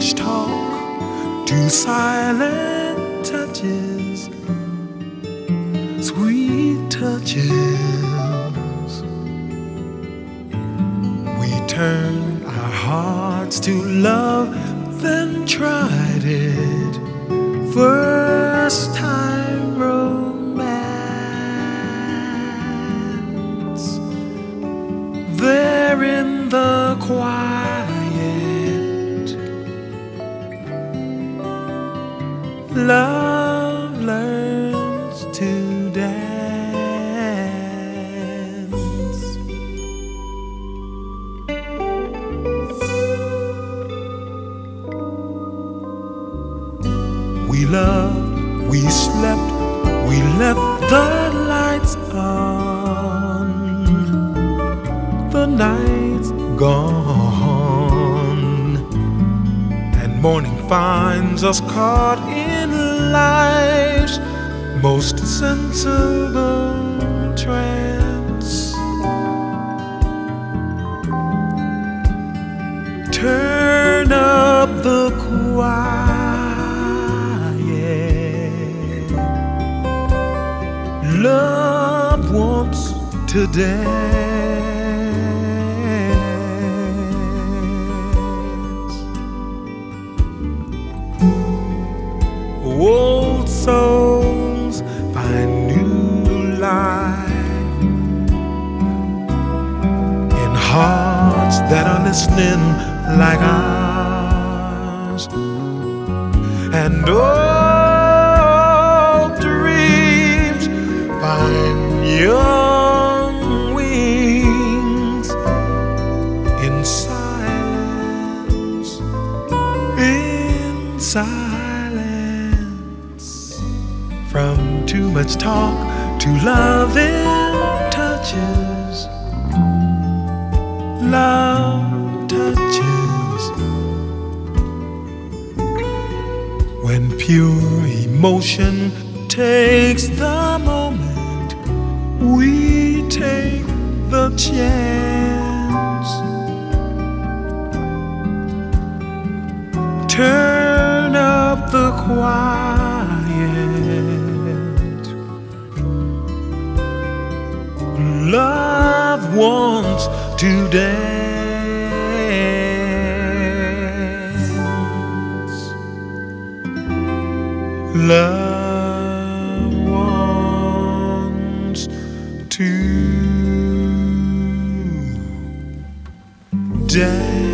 much talk to silent touches, sweet touches. We turned our hearts to love, then tried it. First time romance. There in the quiet, love learns to dance. We loved, we slept, we left the lights on. The night's gone, and morning finds us caught in life's most sensible trance. Turn up the quiet. Love wants to dance. Old souls find new life in hearts that are listening like ours, and old dreams find young wings in silence, in silence. From too much talk to loving touches, love touches. When pure emotion takes the moment, we take the chance. Turn up the quiet. Love wants to dance. Love wants to dance.